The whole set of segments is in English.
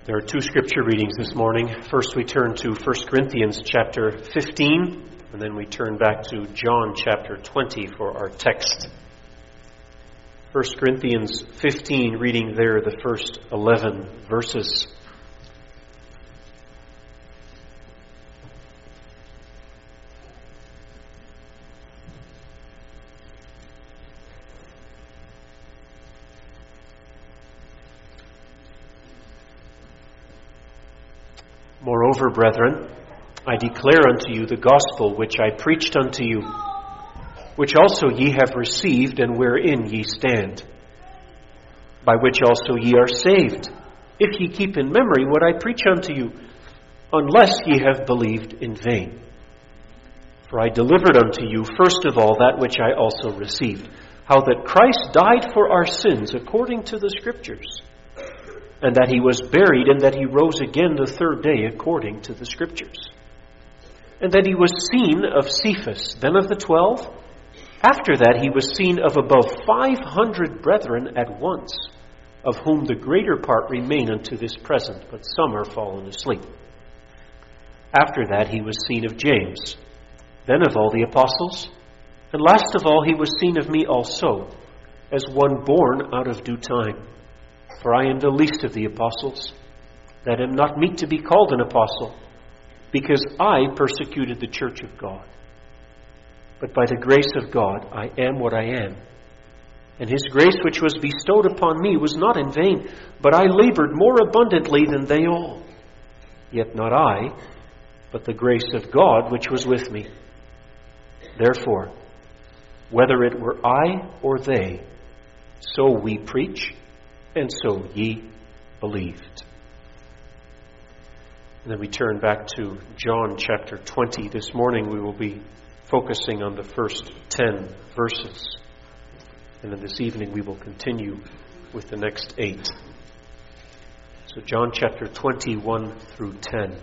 There are two scripture readings this morning. First we turn to 1 Corinthians chapter 15, and then we turn back to John chapter 20 for our text. 1 Corinthians 15, reading there the first 11 verses. Moreover, brethren, I declare unto you the gospel which I preached unto you, which also ye have received, and wherein ye stand, by which also ye are saved, if ye keep in memory what I preach unto you, unless ye have believed in vain. For I delivered unto you first of all that which I also received, how that Christ died for our sins according to the Scriptures, and that he was buried, and that he rose again the third day according to the Scriptures. And that he was seen of Cephas, then of the 12. After that he was seen of above 500 brethren at once, of whom the greater part remain unto this present, but some are fallen asleep. After that he was seen of James, then of all the apostles. And last of all he was seen of me also, as one born out of due time. For I am the least of the apostles, that am not meet to be called an apostle, because I persecuted the church of God. But by the grace of God I am what I am. And his grace which was bestowed upon me was not in vain, but I labored more abundantly than they all. Yet not I, but the grace of God which was with me. Therefore, whether it were I or they, so we preach, and so ye believed. And then we turn back to John chapter 20. This morning we will be focusing on the first 10 verses. And then this evening we will continue with the next 8. So John chapter 21 through 10.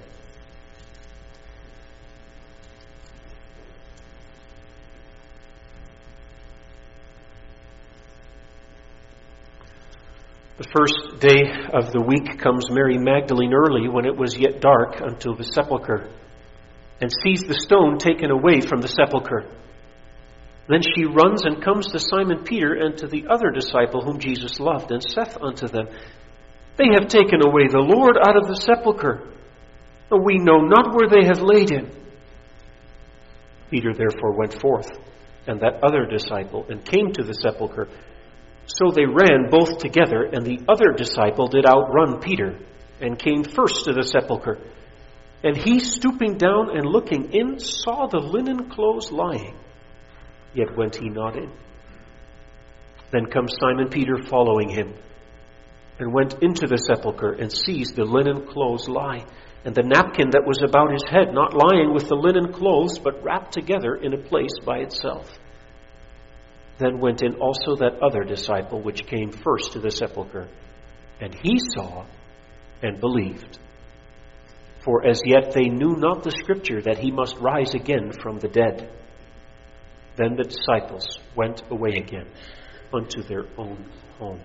The first day of the week comes Mary Magdalene early, when it was yet dark, unto the sepulchre, and sees the stone taken away from the sepulchre. Then she runs and comes to Simon Peter and to the other disciple whom Jesus loved, and saith unto them, They have taken away the Lord out of the sepulchre, and we know not where they have laid him. Peter therefore went forth, and that other disciple, and came to the sepulchre. So they ran both together, and the other disciple did outrun Peter, and came first to the sepulchre. And he, stooping down and looking in, saw the linen clothes lying, yet went he not in. Then comes Simon Peter following him, and went into the sepulchre, and sees the linen clothes lie, and the napkin that was about his head not lying with the linen clothes, but wrapped together in a place by itself. Then went in also that other disciple which came first to the sepulchre, and he saw and believed. For as yet they knew not the Scripture, that he must rise again from the dead. Then the disciples went away again unto their own home.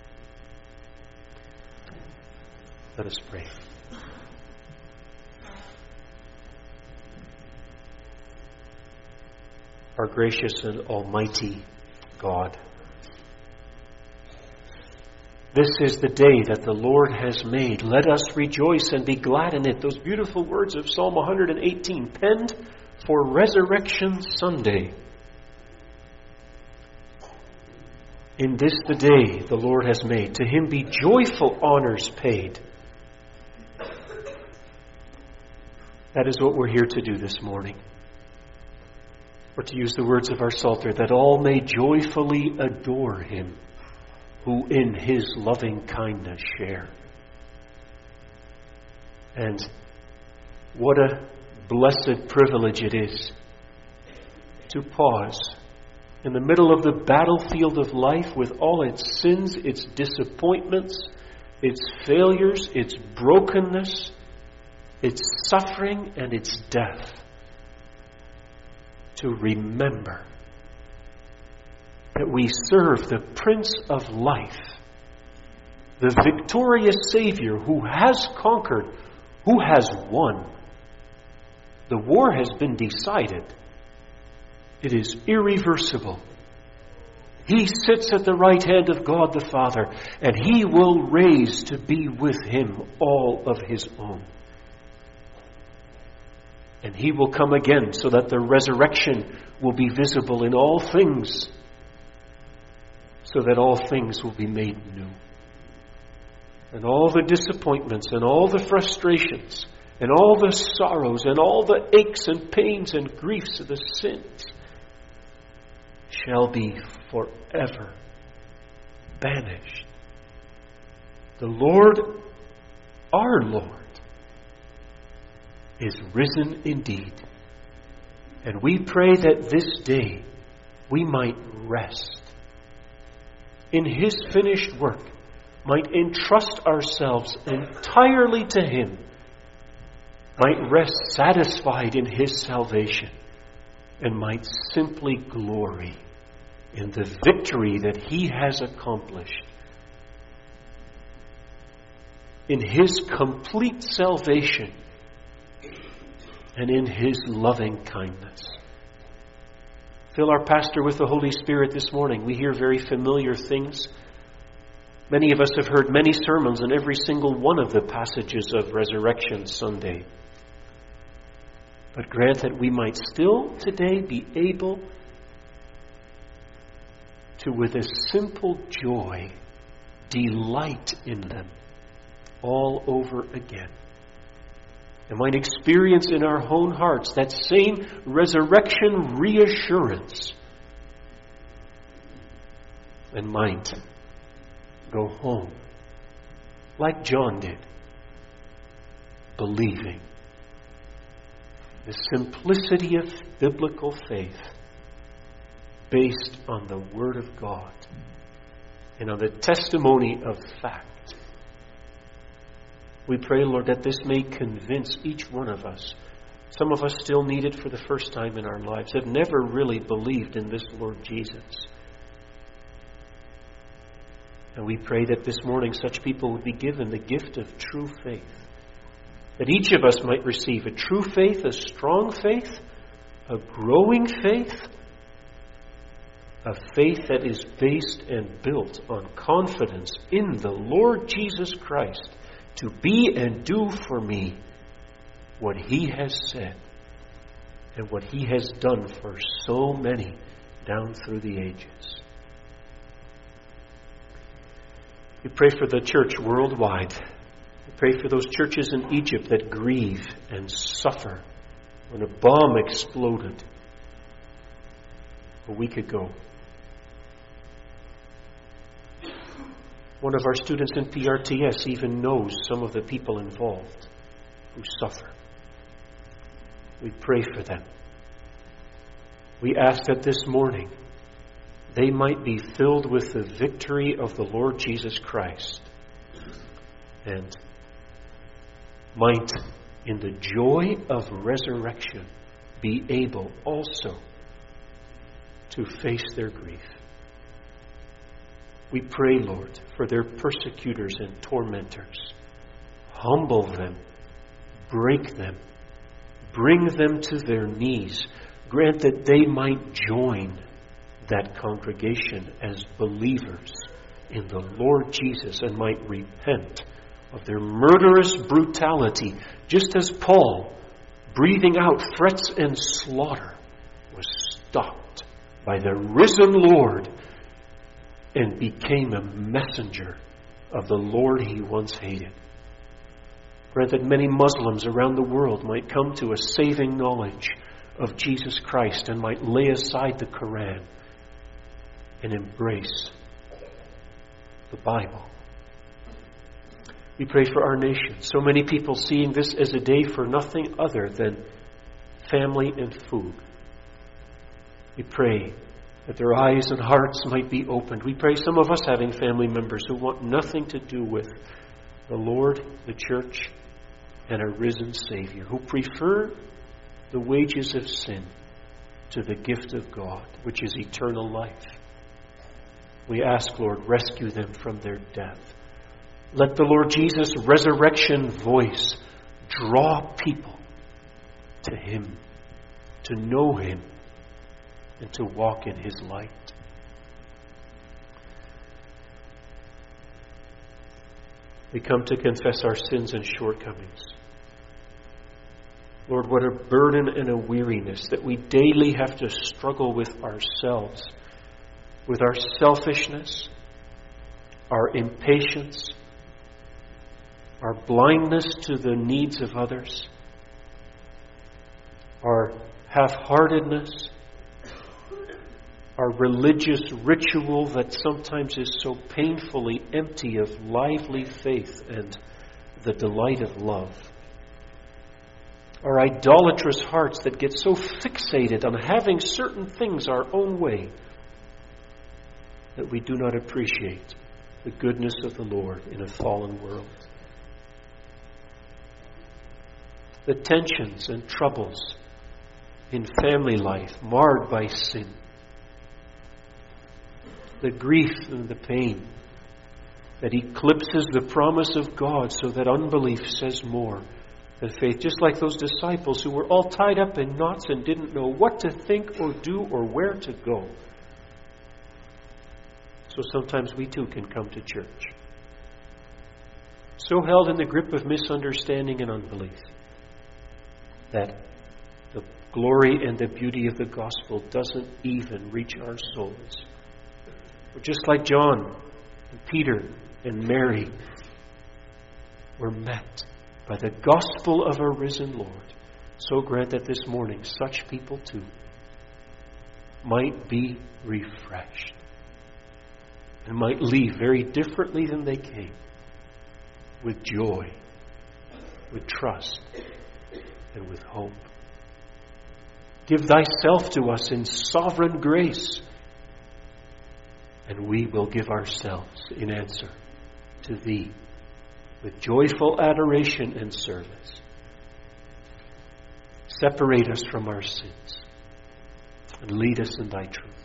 Let us pray. Our gracious and almighty God, this is the day that the Lord has made. Let us rejoice and be glad in it. Those beautiful words of Psalm 118, penned for Resurrection Sunday. In this the day the Lord has made. To him be joyful honors paid. That is what we're here to do this morning. Or to use the words of our Psalter, that all may joyfully adore him, who in his loving kindness share. And what a blessed privilege it is to pause in the middle of the battlefield of life, with all its sins, its disappointments, its failures, its brokenness, its suffering, and its death, to remember that we serve the Prince of Life, the victorious Savior who has conquered, who has won. The war has been decided. It is irreversible. He sits at the right hand of God the Father, and He will raise to be with Him all of His own. And He will come again so that the resurrection will be visible in all things, so that all things will be made new. And all the disappointments and all the frustrations and all the sorrows and all the aches and pains and griefs of the sins shall be forever banished. The Lord, our Lord, is risen indeed. And we pray that this day we might rest in His finished work, might entrust ourselves entirely to Him, might rest satisfied in His salvation, and might simply glory in the victory that He has accomplished, in His complete salvation, and in His loving kindness. Fill our pastor with the Holy Spirit this morning. We hear very familiar things. Many of us have heard many sermons on every single one of the passages of Resurrection Sunday. But grant that we might still today be able to, with a simple joy, delight in them all over again. And might experience in our own hearts that same resurrection reassurance. And might go home, like John did, believing the simplicity of biblical faith based on the Word of God and on the testimony of fact. We pray, Lord, that this may convince each one of us. Some of us still need it for the first time in our lives, have never really believed in this Lord Jesus. And we pray that this morning such people would be given the gift of true faith. That each of us might receive a true faith, a strong faith, a growing faith, a faith that is based and built on confidence in the Lord Jesus Christ to be and do for me what He has said and what He has done for so many down through the ages. We pray for the church worldwide. We pray for those churches in Egypt that grieve and suffer when a bomb exploded a week ago. One of our students in PRTS even knows some of the people involved who suffer. We pray for them. We ask that this morning they might be filled with the victory of the Lord Jesus Christ and might, in the joy of resurrection, be able also to face their grief. We pray, Lord, for their persecutors and tormentors. Humble them, break them, bring them to their knees. Grant that they might join that congregation as believers in the Lord Jesus and might repent of their murderous brutality, just as Paul, breathing out threats and slaughter, was stopped by the risen Lord and became a messenger of the Lord he once hated. Grant that many Muslims around the world might come to a saving knowledge of Jesus Christ and might lay aside the Quran and embrace the Bible. We pray for our nation. So many people seeing this as a day for nothing other than family and food. We pray that their eyes and hearts might be opened. We pray some of us having family members who want nothing to do with the Lord, the church, and a risen Savior, who prefer the wages of sin to the gift of God, which is eternal life. We ask, Lord, rescue them from their death. Let the Lord Jesus' resurrection voice draw people to Him, to know Him, and to walk in His light. We come to confess our sins and shortcomings. Lord, what a burden and a weariness that we daily have to struggle with ourselves, with our selfishness, our impatience, our blindness to the needs of others, our half-heartedness, our religious ritual that sometimes is so painfully empty of lively faith and the delight of love. Our idolatrous hearts that get so fixated on having certain things our own way that we do not appreciate the goodness of the Lord in a fallen world. The tensions and troubles in family life marred by sin. The grief and the pain that eclipses the promise of God so that unbelief says more than faith. Just like those disciples who were all tied up in knots and didn't know what to think or do or where to go. So sometimes we too can come to church, so held in the grip of misunderstanding and unbelief that the glory and the beauty of the gospel doesn't even reach our souls. We're just like John and Peter and Mary were met by the gospel of our risen Lord. So grant that this morning such people too might be refreshed and might leave very differently than they came, with joy, with trust, and with hope. Give thyself to us in sovereign grace, and we will give ourselves in answer to thee with joyful adoration and service. Separate us from our sins and lead us in thy truth.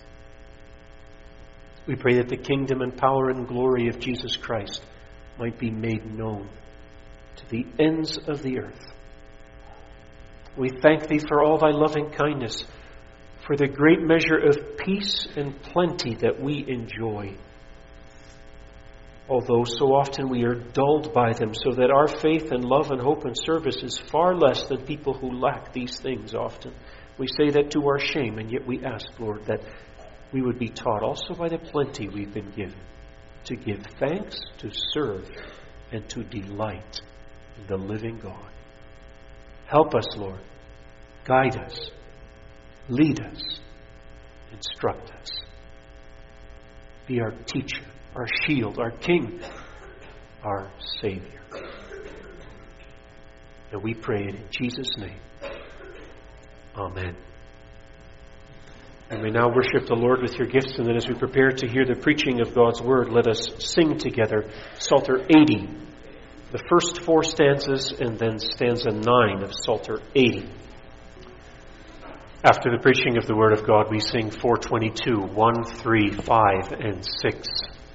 We pray that the kingdom and power and glory of Jesus Christ might be made known to the ends of the earth. We thank thee for all thy loving kindness, for the great measure of peace and plenty that we enjoy, although so often we are dulled by them, so that our faith and love and hope and service is far less than people who lack these things often. We say that to our shame, and yet we ask, Lord, that we would be taught also by the plenty we've been given to give thanks, to serve, and to delight in the living God. Help us, Lord. Guide us. Lead us. Instruct us. Be our teacher, our shield, our King, our Savior. And we pray it in Jesus' name. Amen. And we now worship the Lord with your gifts, and then as we prepare to hear the preaching of God's Word, let us sing together Psalter 80, the first 4 stanzas, and then stanza 9 of Psalter 80. After the preaching of the Word of God, we sing 422, 1, 3, 5, and 6.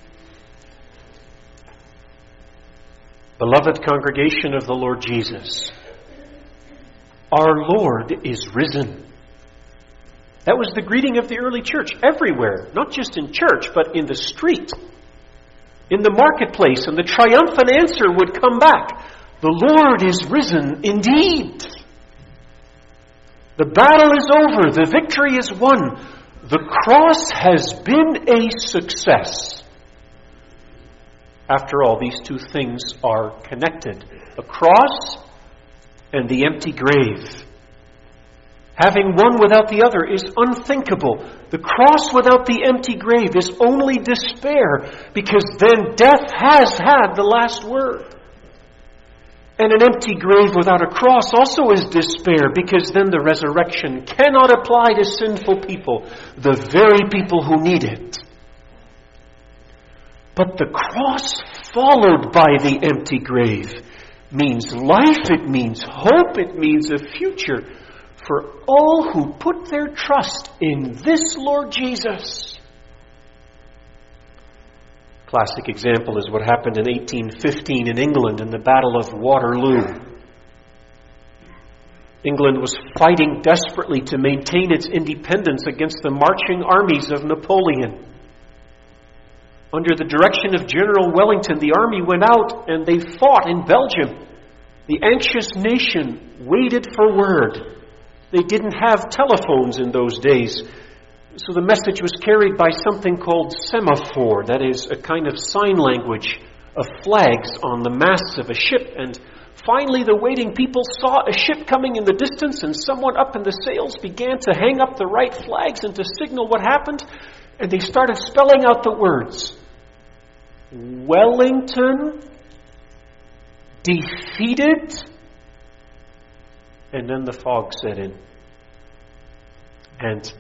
Beloved congregation of the Lord Jesus, our Lord is risen. That was the greeting of the early church everywhere, not just in church, but in the street, in the marketplace, and the triumphant answer would come back, the Lord is risen indeed. The battle is over, the victory is won, the cross has been a success. After all, these two things are connected, a cross and the empty grave. Having one without the other is unthinkable. The cross without the empty grave is only despair, because then death has had the last word. And an empty grave without a cross also is despair, because then the resurrection cannot apply to sinful people, the very people who need it. But the cross followed by the empty grave means life, it means hope, it means a future for all who put their trust in this Lord Jesus. Classic example is what happened in 1815 in England in the Battle of Waterloo. England was fighting desperately to maintain its independence against the marching armies of Napoleon. Under the direction of General Wellington, the army went out and they fought in Belgium. The anxious nation waited for word. They didn't have telephones in those days, so the message was carried by something called semaphore, that is, a kind of sign language of flags on the masts of a ship. And finally, the waiting people saw a ship coming in the distance, and someone up in the sails began to hang up the right flags and to signal what happened, and they started spelling out the words. Wellington defeated, and then the fog set in. And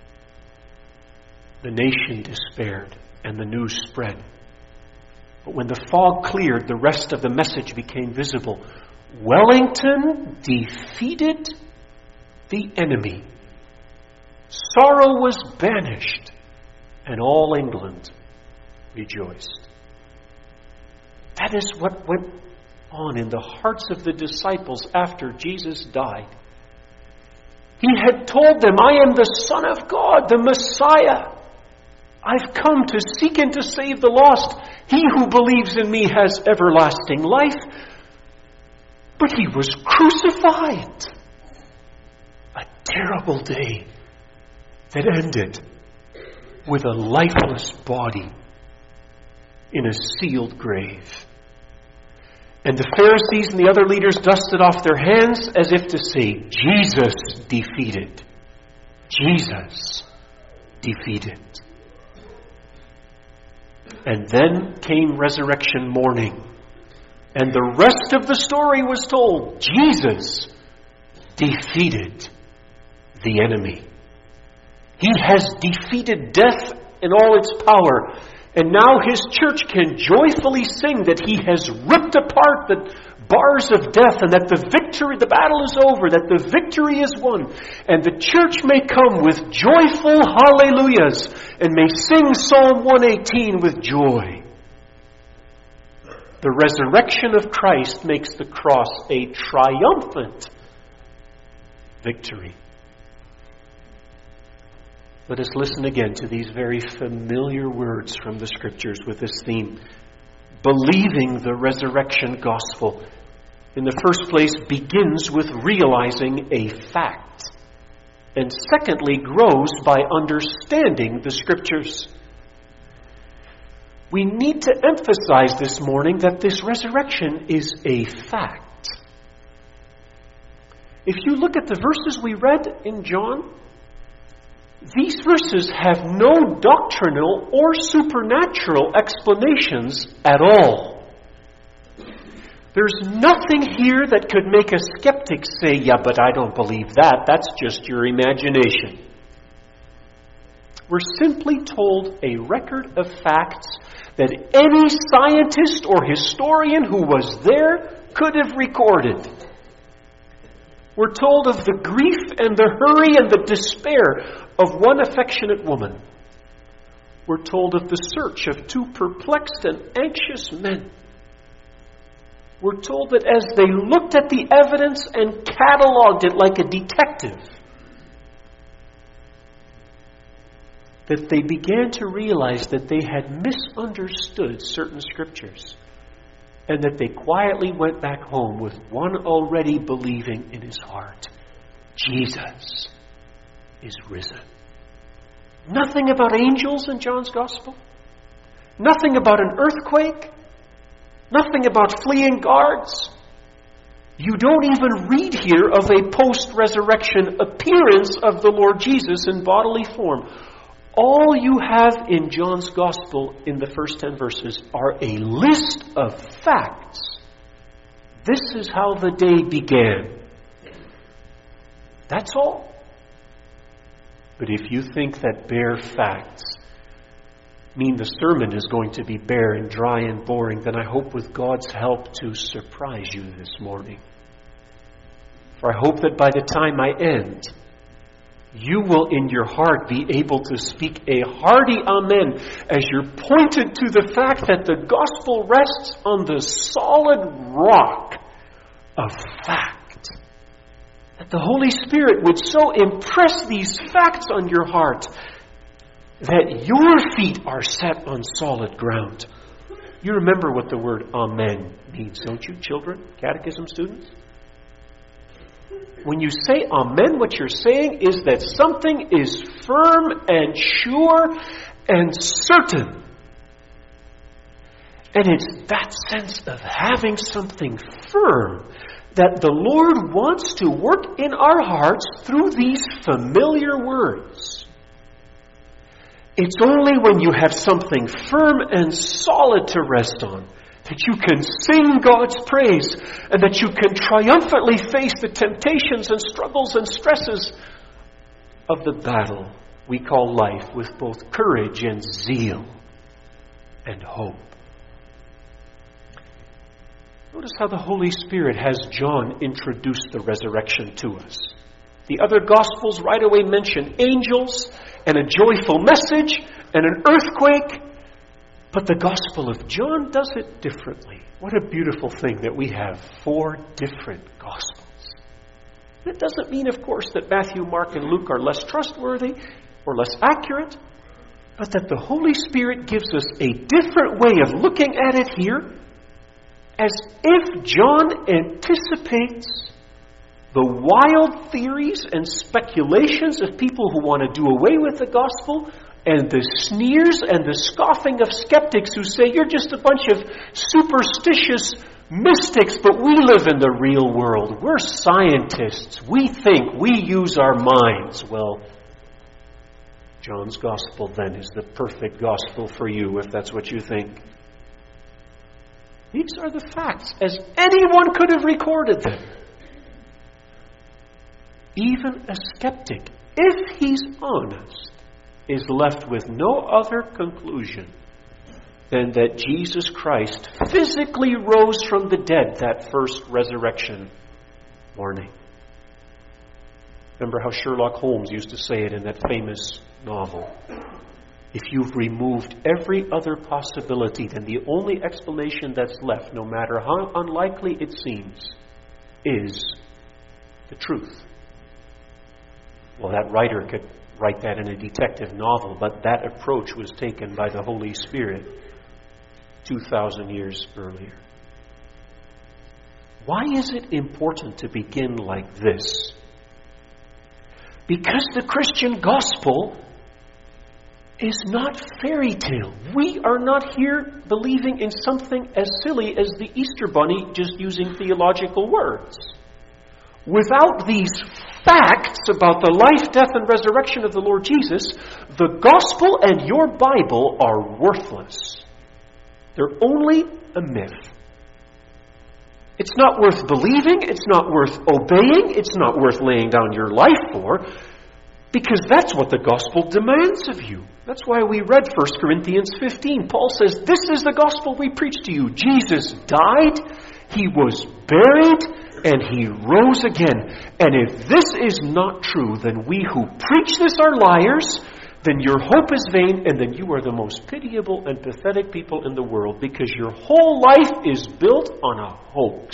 the nation despaired, and the news spread. But when the fog cleared, the rest of the message became visible. Wellington defeated the enemy. Sorrow was banished, and all England rejoiced. That is what went on in the hearts of the disciples after Jesus died. He had told them, I am the Son of God, the Messiah. I've come to seek and to save the lost. He who believes in me has everlasting life. But he was crucified. A terrible day that ended with a lifeless body in a sealed grave. And the Pharisees and the other leaders dusted off their hands as if to say, Jesus defeated. Jesus defeated. And then came resurrection morning. And the rest of the story was told. Jesus defeated the enemy. He has defeated death in all its power. And now his church can joyfully sing that he has ripped apart the bars of death and that the battle is over, that the victory is won. And the church may come with joyful hallelujahs and may sing Psalm 118 with joy. The resurrection of Christ makes the cross a triumphant victory. Let us listen again to these very familiar words from the Scriptures with this theme. Believing the resurrection gospel, in the first place, begins with realizing a fact. And secondly, grows by understanding the Scriptures. We need to emphasize this morning that this resurrection is a fact. If you look at the verses we read in John, these verses have no doctrinal or supernatural explanations at all. There's nothing here that could make a skeptic say, yeah, but I don't believe that. That's just your imagination. We're simply told a record of facts that any scientist or historian who was there could have recorded. We're told of the grief and the hurry and the despair of one affectionate woman. We're told of the search of two perplexed and anxious men. We're told that as they looked at the evidence and cataloged it like a detective, that they began to realize that they had misunderstood certain scriptures, and that they quietly went back home with one already believing in his heart. Jesus is risen. Nothing about angels in John's Gospel. Nothing about an earthquake. Nothing about fleeing guards. You don't even read here of a post-resurrection appearance of the Lord Jesus in bodily form. All you have in John's Gospel in the first 10 verses are a list of facts. This is how the day began. That's all. But if you think that bare facts mean the sermon is going to be bare and dry and boring, then I hope with God's help to surprise you this morning. For I hope that by the time I end, you will in your heart be able to speak a hearty amen as you're pointed to the fact that the gospel rests on the solid rock of fact. That the Holy Spirit would so impress these facts on your heart that your feet are set on solid ground. You remember what the word amen means, don't you, children, catechism students? When you say amen, what you're saying is that something is firm and sure and certain. And it's that sense of having something firm that the Lord wants to work in our hearts through these familiar words. It's only when you have something firm and solid to rest on that you can sing God's praise and that you can triumphantly face the temptations and struggles and stresses of the battle we call life with both courage and zeal and hope. Notice how the Holy Spirit has John introduce the resurrection to us. The other Gospels right away mention angels and a joyful message and an earthquake. But the Gospel of John does it differently. What a beautiful thing that we have 4 different Gospels. That doesn't mean, of course, that Matthew, Mark, and Luke are less trustworthy or less accurate, but that the Holy Spirit gives us a different way of looking at it here, as if John anticipates the wild theories and speculations of people who want to do away with the gospel, and the sneers and the scoffing of skeptics who say, you're just a bunch of superstitious mystics, but we live in the real world. We're scientists. We think. We use our minds. Well, John's gospel then is the perfect gospel for you, if that's what you think. These are the facts, as anyone could have recorded them. Even a skeptic, if he's honest, is left with no other conclusion than that Jesus Christ physically rose from the dead that first resurrection morning. Remember how Sherlock Holmes used to say it in that famous novel? If you've removed every other possibility, then the only explanation that's left, no matter how unlikely it seems, is the truth. Well, that writer could write that in a detective novel, but that approach was taken by the Holy Spirit 2,000 years earlier. Why is it important to begin like this? Because the Christian gospel is not fairy tale. We are not here believing in something as silly as the Easter bunny, just using theological words. Without these facts about the life, death, and resurrection of the Lord Jesus, the gospel and your Bible are worthless. They're only a myth. It's not worth believing. It's not worth obeying. It's not worth laying down your life for, because that's what the gospel demands of you. That's why we read 1 Corinthians 15. Paul says, this is the gospel we preach to you. Jesus died, He was buried, and He rose again. And if this is not true, then we who preach this are liars, then your hope is vain, and then you are the most pitiable and pathetic people in the world, because your whole life is built on a hoax.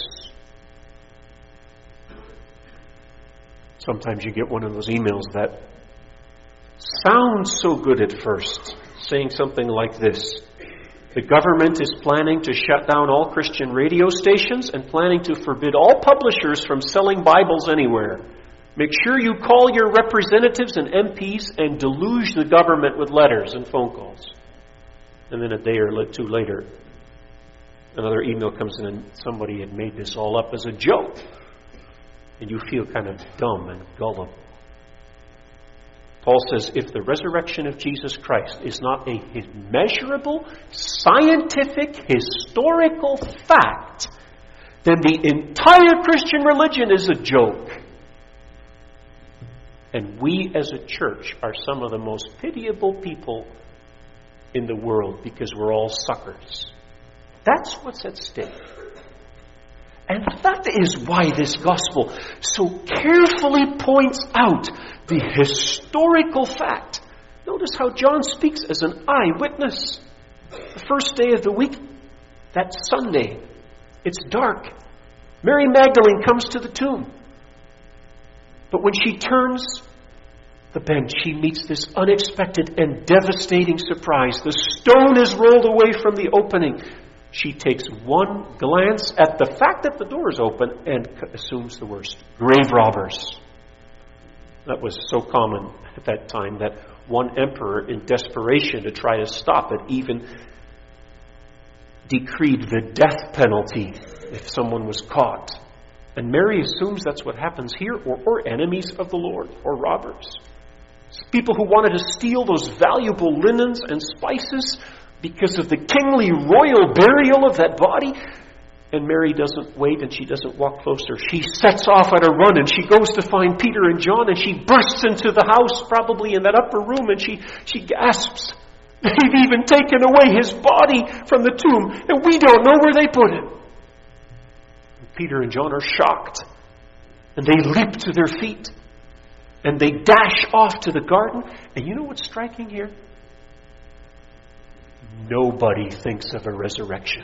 Sometimes you get one of those emails that sounds so good at first, saying something like this: the government is planning to shut down all Christian radio stations and planning to forbid all publishers from selling Bibles anywhere. Make sure you call your representatives and MPs and deluge the government with letters and phone calls. And then a day or two later, another email comes in and somebody had made this all up as a joke. And you feel kind of dumb and gullible. Paul says, if the resurrection of Jesus Christ is not a measurable, scientific, historical fact, then the entire Christian religion is a joke. And we as a church are some of the most pitiable people in the world because we're all suckers. That's what's at stake. And that is why this gospel so carefully points out the historical fact. Notice how John speaks as an eyewitness. The first day of the week, that Sunday, it's dark. Mary Magdalene comes to the tomb. But when she turns the bend, she meets this unexpected and devastating surprise. The stone is rolled away from the opening. She takes one glance at the fact that the door is open and assumes the worst. Grave robbers. That was so common at that time that one emperor, in desperation to try to stop it, even decreed the death penalty if someone was caught. And Mary assumes that's what happens here, or enemies of the Lord, or robbers. People who wanted to steal those valuable linens and spices because of the kingly royal burial of that body. And Mary doesn't wait and she doesn't walk closer. She sets off at a run and she goes to find Peter and John and she bursts into the house, probably in that upper room, and she gasps. They've even taken away his body from the tomb and we don't know where they put him. And Peter and John are shocked and they leap to their feet and they dash off to the garden. And you know what's striking here? Nobody thinks of a resurrection.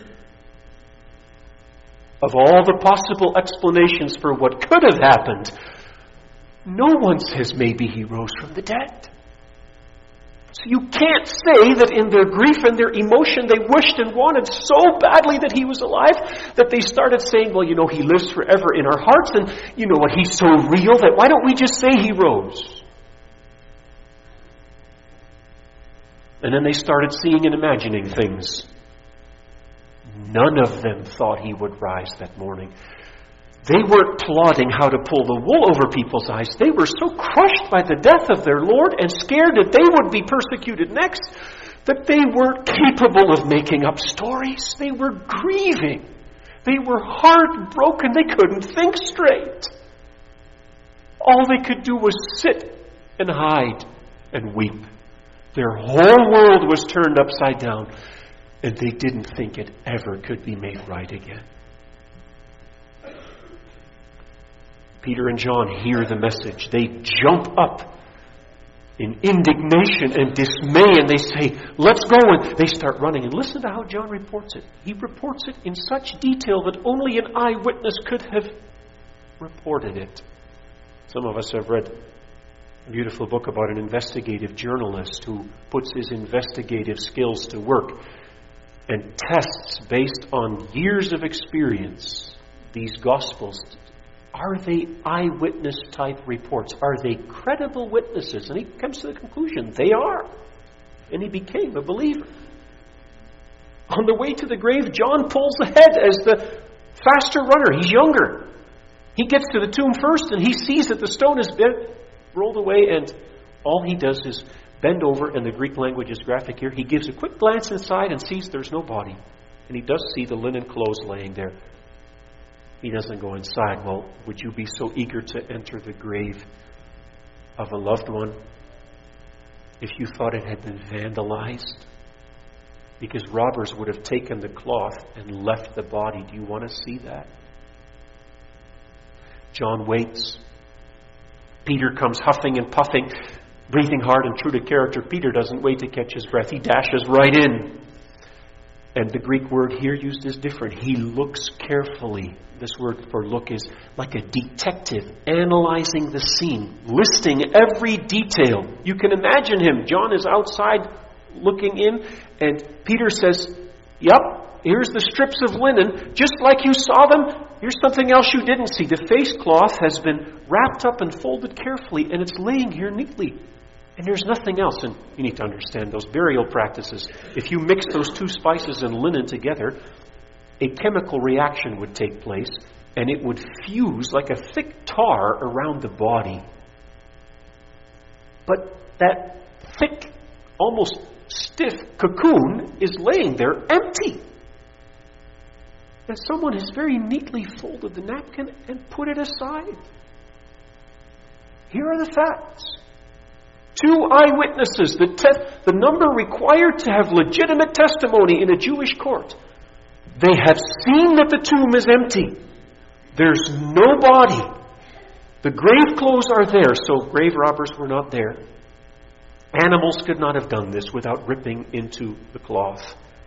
Of all the possible explanations for what could have happened, no one says maybe he rose from the dead. So you can't say that in their grief and their emotion they wished and wanted so badly that he was alive that they started saying, well, he lives forever in our hearts and you know what, he's so real that why don't we just say he rose? And then they started seeing and imagining things. None of them thought he would rise that morning. They weren't plotting how to pull the wool over people's eyes. They were so crushed by the death of their Lord and scared that they would be persecuted next that they weren't capable of making up stories. They were grieving. They were heartbroken. They couldn't think straight. All they could do was sit and hide and weep. Their whole world was turned upside down, and they didn't think it ever could be made right again. Peter and John hear the message. They jump up in indignation and dismay, and they say, let's go, and they start running. And listen to how John reports it. He reports it in such detail that only an eyewitness could have reported it. Some of us have read a beautiful book about an investigative journalist who puts his investigative skills to work and tests based on years of experience these Gospels. Are they eyewitness type reports? Are they credible witnesses? And he comes to the conclusion they are. And he became a believer. On the way to the grave, John pulls ahead as the faster runner. He's younger. He gets to the tomb first and he sees that the stone has been rolled away, and all he does is bend over, and the Greek language is graphic here. He gives a quick glance inside and sees there's no body. And he does see the linen clothes laying there. He doesn't go inside. Well, would you be so eager to enter the grave of a loved one if you thought it had been vandalized? Because robbers would have taken the cloth and left the body. Do you want to see that? John waits. Peter comes huffing and puffing, breathing hard and true to character. Peter doesn't wait to catch his breath. He dashes right in. And the Greek word here used is different. He looks carefully. This word for look is like a detective analyzing the scene, listing every detail. You can imagine him. John is outside looking in, and Peter says, yep, here's the strips of linen, just like you saw them. Here's something else you didn't see. The face cloth has been wrapped up and folded carefully, and it's laying here neatly. And there's nothing else. And you need to understand those burial practices. If you mix those two spices and linen together, a chemical reaction would take place, and it would fuse like a thick tar around the body. But that thick, almost stiff cocoon is laying there empty. And someone has very neatly folded the napkin and put it aside. Here are the facts. 2 eyewitnesses, the number required to have legitimate testimony in a Jewish court. They have seen that the tomb is empty. There's no body. The grave clothes are there, so grave robbers were not there. Animals could not have done this without ripping into the cloth.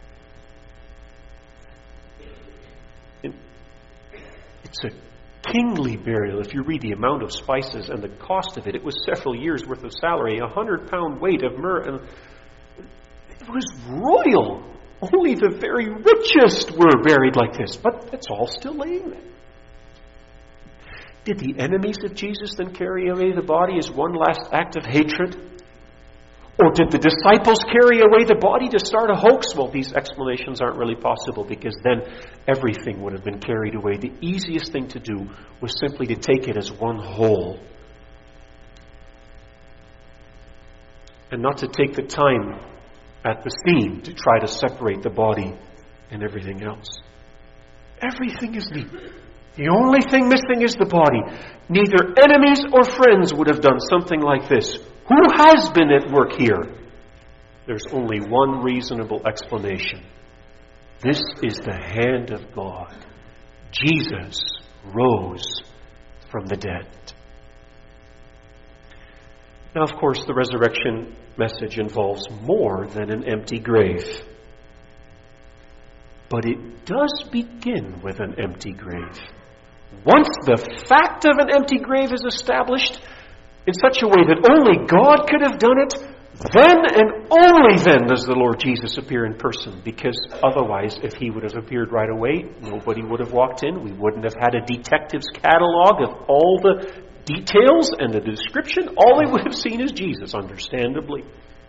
It's a kingly burial. If you read the amount of spices and the cost of it, it was several years' worth of salary, 100-pound weight of myrrh, and it was royal. Only the very richest were buried like this, but it's all still laying there. Did the enemies of Jesus then carry away the body as one last act of hatred? Or did the disciples carry away the body to start a hoax? Well, these explanations aren't really possible, because then everything would have been carried away. The easiest thing to do was simply to take it as one whole, and not to take the time at the scene to try to separate the body and everything else. Everything is neat. The only thing missing is the body. Neither enemies or friends would have done something like this. Who has been at work here? There's only one reasonable explanation. This is the hand of God. Jesus rose from the dead. Now, of course, the resurrection message involves more than an empty grave. But it does begin with an empty grave. Once the fact of an empty grave is established in such a way that only God could have done it, then and only then does the Lord Jesus appear in person. Because otherwise, if he would have appeared right away, nobody would have walked in. We wouldn't have had a detective's catalog of all the details and the description. All they would have seen is Jesus, understandably.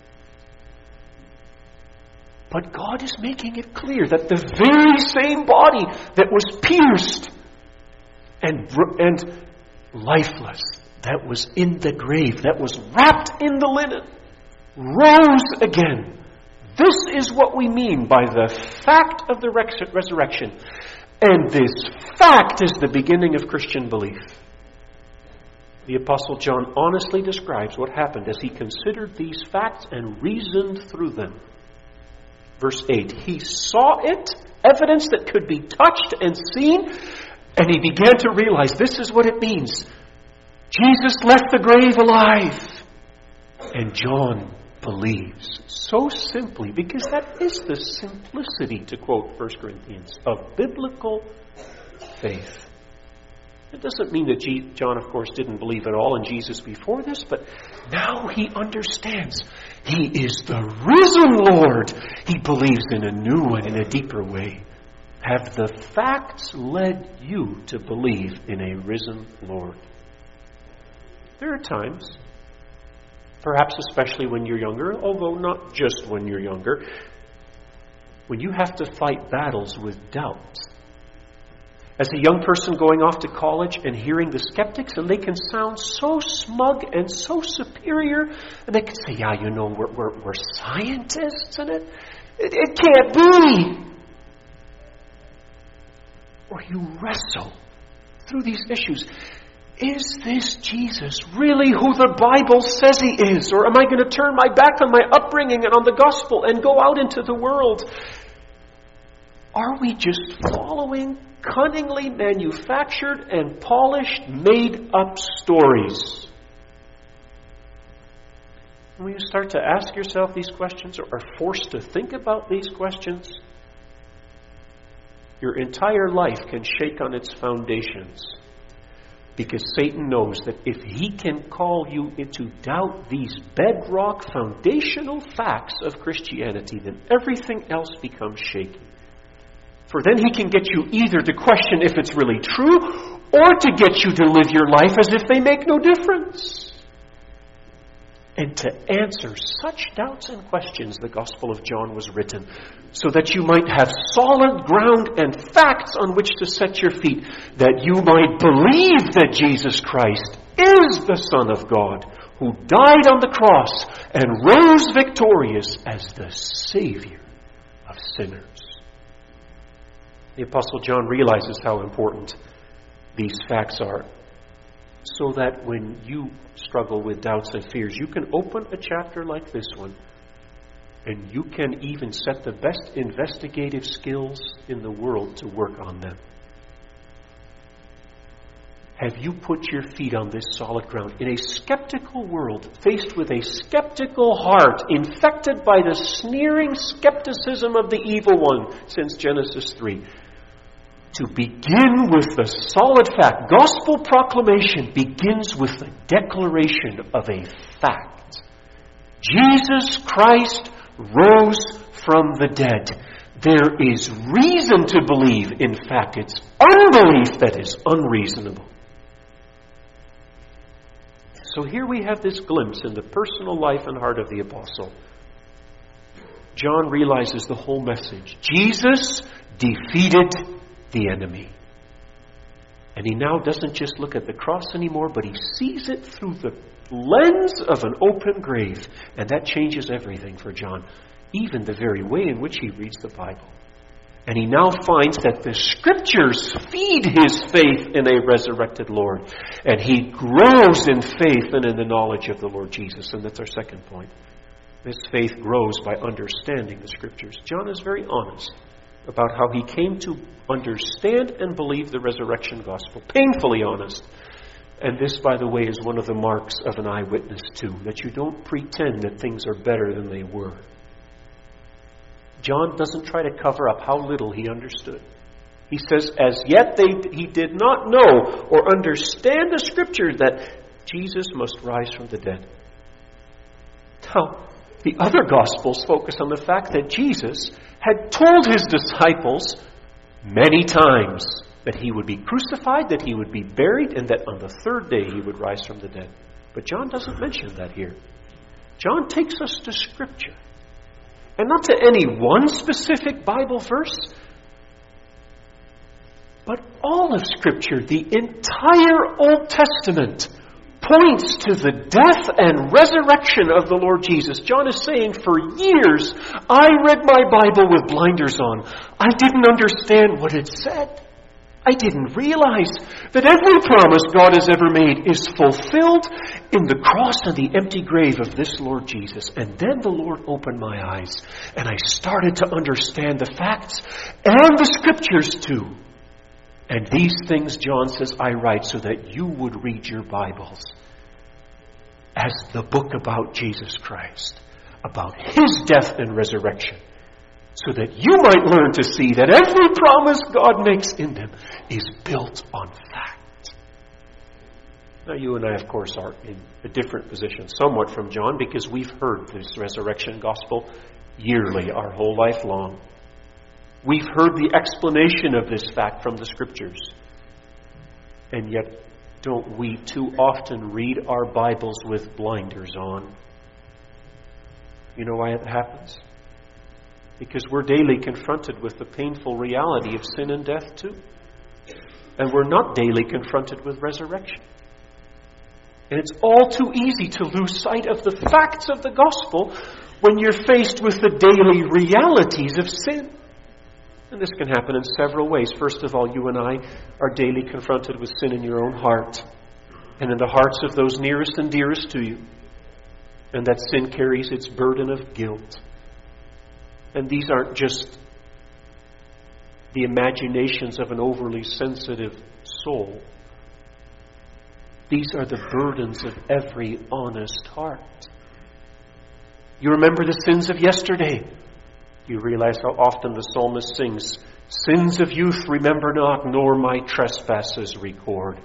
But God is making it clear that the very same body that was pierced and lifeless, that was in the grave, that was wrapped in the linen, rose again. This is what we mean by the fact of the resurrection. And this fact is the beginning of Christian belief. The Apostle John honestly describes what happened as he considered these facts and reasoned through them. Verse 8, he saw it, evidence that could be touched and seen, and he began to realize this is what it means. Jesus left the grave alive. And John believes. So simply, because that is the simplicity, to quote 1 Corinthians, of biblical faith. It doesn't mean that John, of course, didn't believe at all in Jesus before this, but now he understands. He is the risen Lord. He believes in a new and in a deeper way. Have the facts led you to believe in a risen Lord? There are times, perhaps especially when you're younger, although not just when you're younger, when you have to fight battles with doubt. As a young person going off to college and hearing the skeptics, and they can sound so smug and so superior, and they can say, yeah, you know, we're scientists, and it can't be. Or you wrestle through these issues. Is this Jesus really who the Bible says he is? Or am I going to turn my back on my upbringing and on the gospel and go out into the world? Are we just following cunningly manufactured and polished, made-up stories? When you start to ask yourself these questions, or are forced to think about these questions, your entire life can shake on its foundations. Because Satan knows that if he can call you into doubt these bedrock foundational facts of Christianity, then everything else becomes shaky. For then he can get you either to question if it's really true, or to get you to live your life as if they make no difference. And to answer such doubts and questions, the Gospel of John was written, so that you might have solid ground and facts on which to set your feet, that you might believe that Jesus Christ is the Son of God, who died on the cross and rose victorious as the Savior of sinners. The Apostle John realizes how important these facts are, so that when you struggle with doubts and fears, you can open a chapter like this one And you can even set the best investigative skills in the world to work on them. Have you put your feet on this solid ground in a skeptical world, faced with a skeptical heart, infected by the sneering skepticism of the evil one since Genesis 3? To begin with the solid fact, gospel proclamation begins with the declaration of a fact. Jesus Christ rose from the dead. There is reason to believe. In fact, it's unbelief that is unreasonable. So here we have this glimpse in the personal life and heart of the apostle. John realizes the whole message. Jesus defeated the enemy. And he now doesn't just look at the cross anymore, but he sees it through the lens of an open grave. And that changes everything for John, even the very way in which he reads the Bible. And he now finds that the Scriptures feed his faith in a resurrected Lord. And he grows in faith and in the knowledge of the Lord Jesus. And that's our second point. This faith grows by understanding the Scriptures. John is very honest about how he came to understand and believe the resurrection gospel. Painfully honest. And this, by the way, is one of the marks of an eyewitness too. That you don't pretend that things are better than they were. John doesn't try to cover up how little he understood. He says, as yet he did not know or understand the Scripture that Jesus must rise from the dead. Now, the other Gospels focus on the fact that Jesus had told his disciples many times that he would be crucified, that he would be buried, and that on the third day he would rise from the dead. But John doesn't mention that here. John takes us to Scripture. And not to any one specific Bible verse, but all of Scripture, the entire Old Testament, points to the death and resurrection of the Lord Jesus. John is saying, for years, I read my Bible with blinders on. I didn't understand what it said. I didn't realize that every promise God has ever made is fulfilled in the cross and the empty grave of this Lord Jesus. And then the Lord opened my eyes, and I started to understand the facts and the Scriptures too. And these things, John says, I write so that you would read your Bibles as the book about Jesus Christ, about His death and resurrection, so that you might learn to see that every promise God makes in them is built on fact. Now, you and I, of course, are in a different position somewhat from John, because we've heard this resurrection gospel yearly, our whole life long. We've heard the explanation of this fact from the Scriptures. And yet, don't we too often read our Bibles with blinders on? You know why it happens? Because we're daily confronted with the painful reality of sin and death too. And we're not daily confronted with resurrection. And it's all too easy to lose sight of the facts of the gospel when you're faced with the daily realities of sin. And this can happen in several ways. First of all, you and I are daily confronted with sin in your own heart and in the hearts of those nearest and dearest to you. And that sin carries its burden of guilt. And these aren't just the imaginations of an overly sensitive soul. These are the burdens of every honest heart. You remember the sins of yesterday. You realize how often the psalmist sings, sins of youth remember not, nor my trespasses record.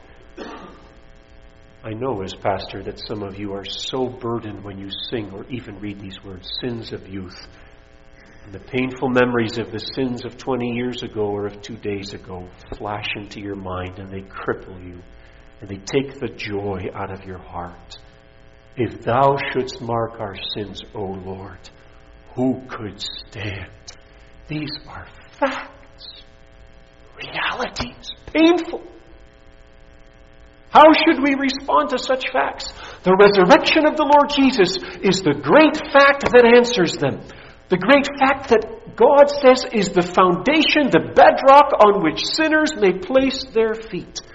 I know as pastor that some of you are so burdened when you sing or even read these words, sins of youth. And the painful memories of the sins of 20 years ago or of 2 days ago flash into your mind, and they cripple you. And they take the joy out of your heart. If thou shouldst mark our sins, O Lord, who could stand? These are facts, realities, painful. How should we respond to such facts? The resurrection of the Lord Jesus is the great fact that answers them. The great fact that God says is the foundation, the bedrock on which sinners may place their feet.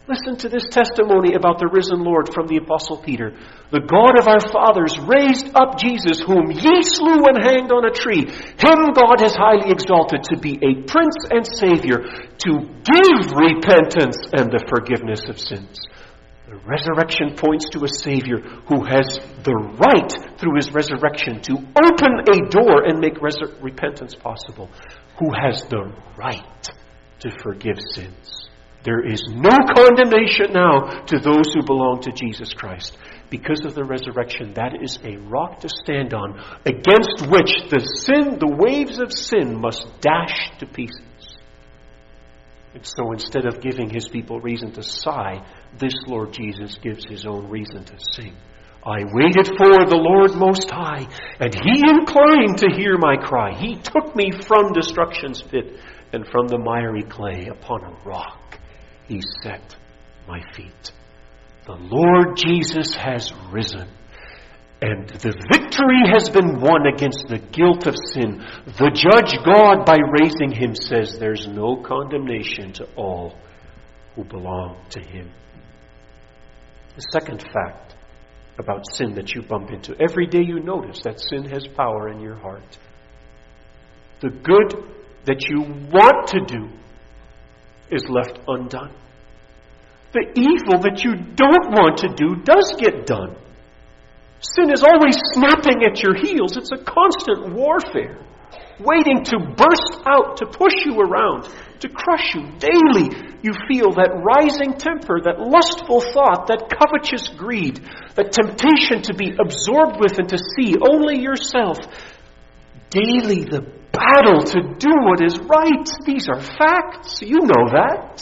Listen to this testimony about the risen Lord from the Apostle Peter. The God of our fathers raised up Jesus, whom ye slew and hanged on a tree. Him God has highly exalted to be a Prince and Savior, to give repentance and the forgiveness of sins. The resurrection points to a Savior who has the right, through His resurrection, to open a door and make repentance possible. Who has the right to forgive sins. There is no condemnation now to those who belong to Jesus Christ. Because of the resurrection, that is a rock to stand on, against which the waves of sin must dash to pieces. And so instead of giving His people reason to sigh, this Lord Jesus gives His own reason to sing. I waited for the Lord Most High, and He inclined to hear my cry. He took me from destruction's pit, and from the miry clay upon a rock He set my feet. The Lord Jesus has risen, and the victory has been won against the guilt of sin. The judge God, by raising Him, says there's no condemnation to all who belong to Him. The second fact about sin that you bump into, every day you notice that sin has power in your heart. The good that you want to do is left undone. The evil that you don't want to do does get done. Sin is always snapping at your heels. It's a constant warfare, waiting to burst out, to push you around, to crush you. Daily you feel that rising temper, that lustful thought, that covetous greed, that temptation to be absorbed with and to see only yourself. Daily the battle to do what is right. These are facts. You know that.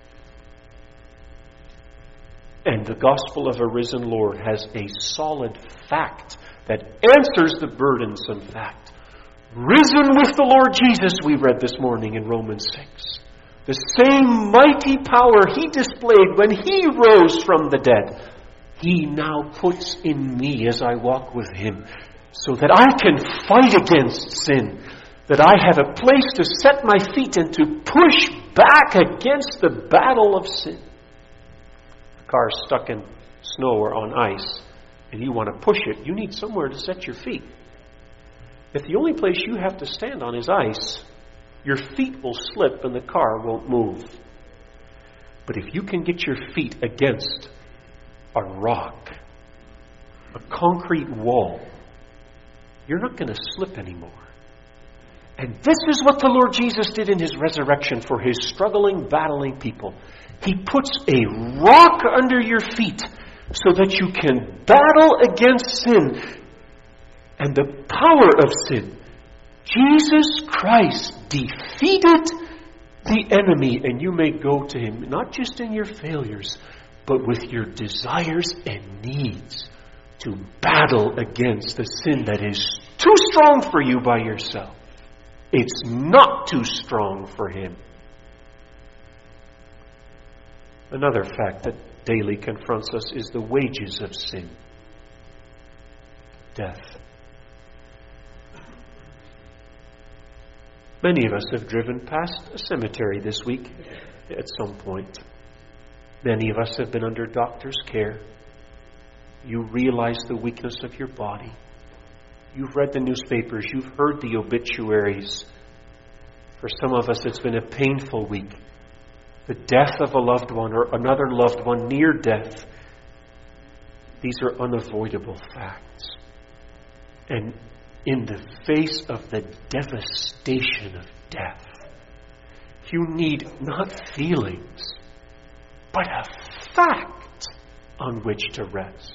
And the gospel of a risen Lord has a solid fact that answers the burdensome fact. Risen with the Lord Jesus, we read this morning in Romans 6. The same mighty power He displayed when He rose from the dead, He now puts in me as I walk with Him, so that I can fight against sin, that I have a place to set my feet and to push back against the battle of sin. The car is stuck in snow or on ice, and you want to push it, you need somewhere to set your feet. If the only place you have to stand on is ice, your feet will slip and the car won't move. But if you can get your feet against a rock, a concrete wall, you're not going to slip anymore. And this is what the Lord Jesus did in His resurrection for His struggling, battling people. He puts a rock under your feet so that you can battle against sin and the power of sin. Jesus Christ defeated the enemy, and you may go to Him, not just in your failures, but with your desires and needs to battle against the sin that is too strong for you by yourself. It's not too strong for Him. Another fact that daily confronts us is the wages of sin. Death. Many of us have driven past a cemetery this week at some point. Many of us have been under doctor's care. You realize the weakness of your body. You've read the newspapers. You've heard the obituaries. For some of us, it's been a painful week. The death of a loved one or another loved one near death. These are unavoidable facts. And in the face of the devastation of death, you need not feelings, but a fact on which to rest.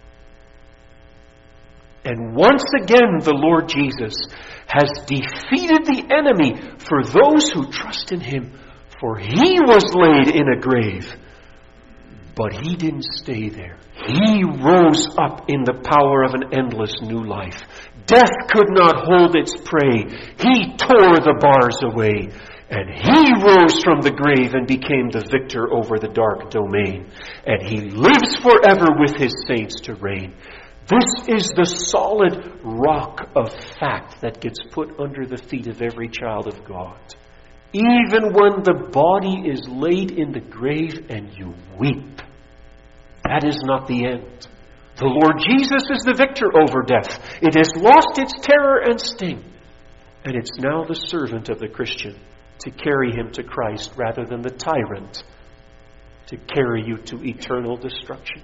And once again, the Lord Jesus has defeated the enemy for those who trust in Him. For He was laid in a grave, but He didn't stay there. He rose up in the power of an endless new life. Death could not hold its prey. He tore the bars away, and He rose from the grave and became the victor over the dark domain. And He lives forever with His saints to reign. This is the solid rock of fact that gets put under the feet of every child of God. Even when the body is laid in the grave and you weep, that is not the end. The Lord Jesus is the victor over death. It has lost its terror and sting. And it's now the servant of the Christian to carry him to Christ rather than the tyrant to carry you to eternal destruction.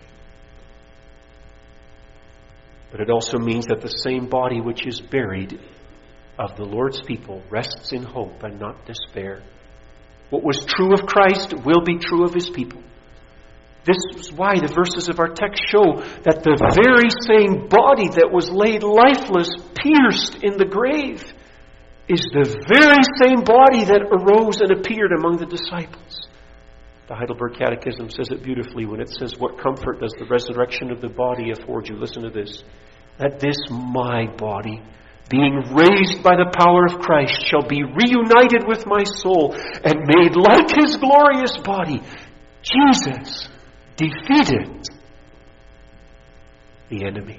But it also means that the same body which is buried of the Lord's people rests in hope and not despair. What was true of Christ will be true of His people. This is why the verses of our text show that the very same body that was laid lifeless, pierced in the grave, is the very same body that arose and appeared among the disciples. The Heidelberg Catechism says it beautifully when it says, "What comfort does the resurrection of the body afford you?" Listen to this. "That this my body, being raised by the power of Christ, shall be reunited with my soul and made like His glorious body. Jesus defeated the enemy."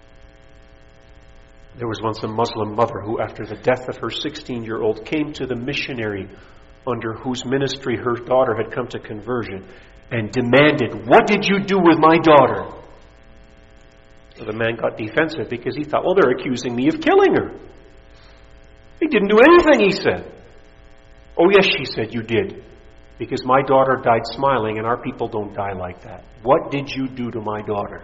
There was once a Muslim mother who, after the death of her 16-year-old, came to the missionary under whose ministry her daughter had come to conversion and demanded, "What did you do with my daughter?" So the man got defensive because he thought, well, they're accusing me of killing her. He didn't do anything, he said. "Oh yes," she said, "you did. Because my daughter died smiling, and our people don't die like that. What did you do to my daughter?"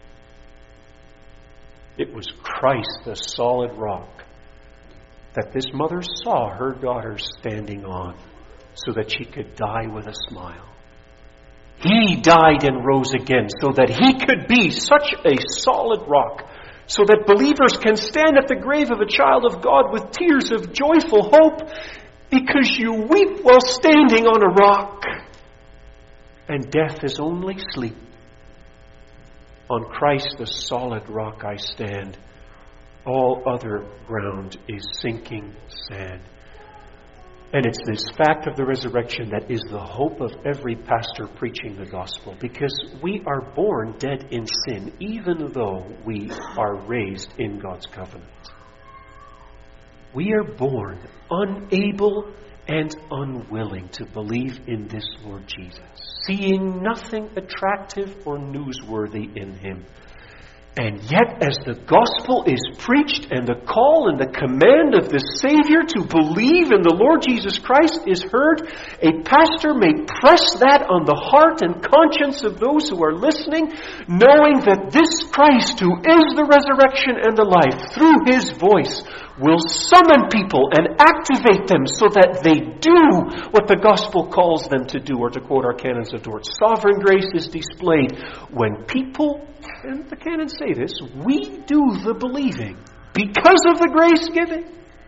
It was Christ, the solid rock, that this mother saw her daughter standing on so that she could die with a smile. He died and rose again so that He could be such a solid rock, so that believers can stand at the grave of a child of God with tears of joyful hope, because you weep while standing on a rock. And death is only sleep. On Christ, the solid rock, I stand. All other ground is sinking sand. And it's this fact of the resurrection that is the hope of every pastor preaching the gospel. Because we are born dead in sin, even though we are raised in God's covenant. We are born unable and unwilling to believe in this Lord Jesus, seeing nothing attractive or newsworthy in Him. And yet, as the gospel is preached and the call and the command of the Savior to believe in the Lord Jesus Christ is heard, a pastor may press that on the heart and conscience of those who are listening, knowing that this Christ, who is the resurrection and the life, through His voice, will summon people and activate them so that they do what the gospel calls them to do. Or to quote our canons of Dort, sovereign grace is displayed when people, and the canons say this, we do the believing because of the grace giving.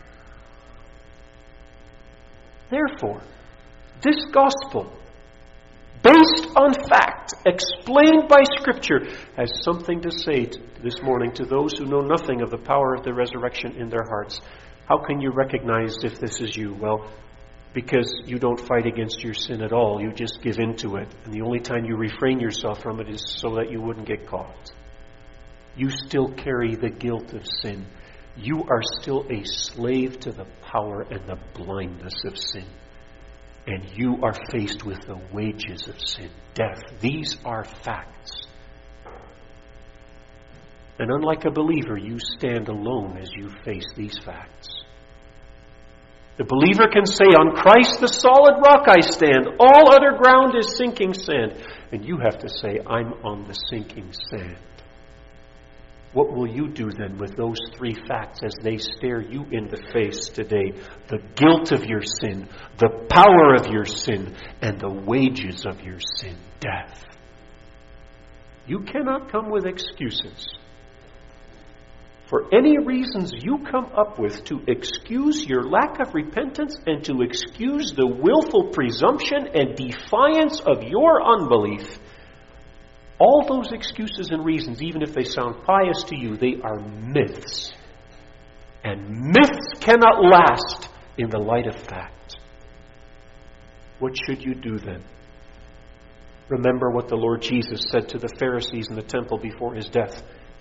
Therefore, this gospel, based on fact, explained by Scripture, has something to say this morning to those who know nothing of the power of the resurrection in their hearts. How can you recognize if this is you? Well, because you don't fight against your sin at all. You just give in to it. And the only time you refrain yourself from it is so that you wouldn't get caught. You still carry the guilt of sin. You are still a slave to the power and the blindness of sin. And you are faced with the wages of sin, death. These are facts. And unlike a believer, you stand alone as you face these facts. The believer can say, on Christ the solid rock I stand. All other ground is sinking sand. And you have to say, I'm on the sinking sand. What will you do then with those three facts as they stare you in the face today? The guilt of your sin, the power of your sin, and the wages of your sin, death. You cannot come with excuses. For any reasons you come up with to excuse your lack of repentance and to excuse the willful presumption and defiance of your unbelief, all those excuses and reasons, even if they sound pious to you, they are myths. And myths cannot last in the light of fact. What should you do then? Remember what the Lord Jesus said to the Pharisees in the temple before His death.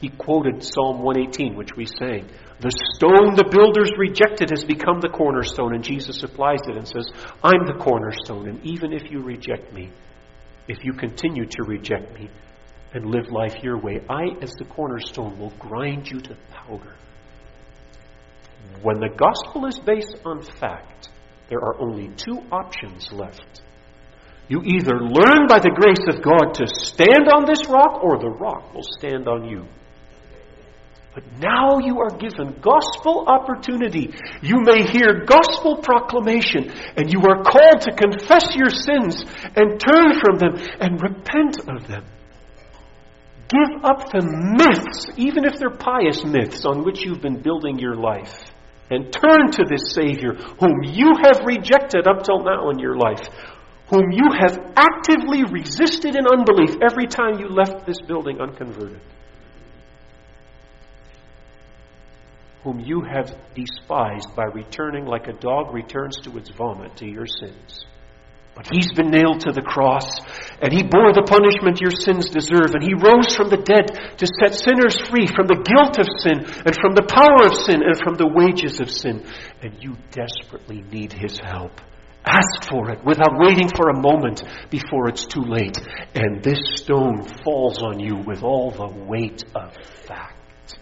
He quoted Psalm 118, which we sang. The stone the builders rejected has become the cornerstone. And Jesus applies it and says, I'm the cornerstone. And even if you reject me, if you continue to reject me and live life your way, I, as the cornerstone, will grind you to powder. When the gospel is based on fact, there are only two options left. You either learn by the grace of God to stand on this rock, or the rock will stand on you. But now you are given gospel opportunity. You may hear gospel proclamation, and you are called to confess your sins and turn from them and repent of them. Give up the myths, even if they're pious myths, on which you've been building your life, and turn to this Savior whom you have rejected up till now in your life, whom you have actively resisted in unbelief every time you left this building unconverted, whom you have despised by returning like a dog returns to its vomit to your sins. But He's been nailed to the cross, and He bore the punishment your sins deserve, and He rose from the dead to set sinners free from the guilt of sin, and from the power of sin, and from the wages of sin. And you desperately need His help. Ask for it without waiting for a moment before it's too late. And this stone falls on you with all the weight of fact.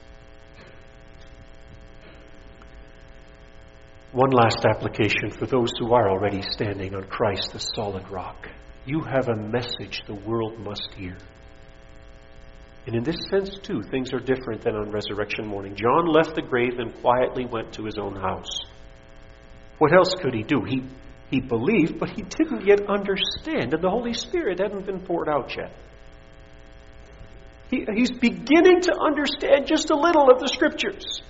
One last application for those who are already standing on Christ, the solid rock. You have a message the world must hear. And in this sense, too, things are different than on resurrection morning. John left the grave and quietly went to his own house. What else could he do? He believed, but he didn't yet understand, and the Holy Spirit hadn't been poured out yet. He's beginning to understand just a little of the Scriptures.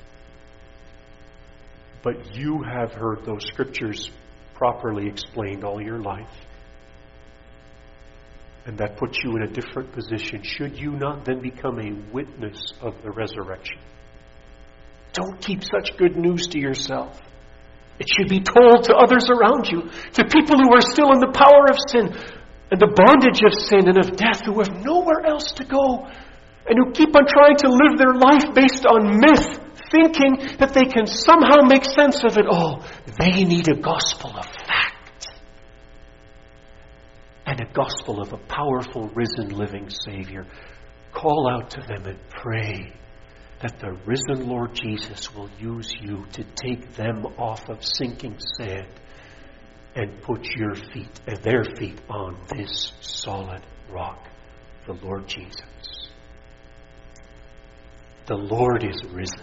But you have heard those Scriptures properly explained all your life. And that puts you in a different position. Should you not then become a witness of the resurrection? Don't keep such good news to yourself. It should be told to others around you, to people who are still in the power of sin and the bondage of sin and of death, who have nowhere else to go, and who keep on trying to live their life based on myth, thinking that they can somehow make sense of it all. They need a gospel of fact. And a gospel of a powerful, risen, living Savior. Call out to them and pray that the risen Lord Jesus will use you to take them off of sinking sand and put their feet on this solid rock, the Lord Jesus. The Lord is risen.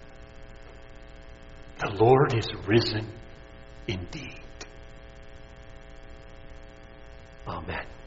The Lord is risen indeed. Amen.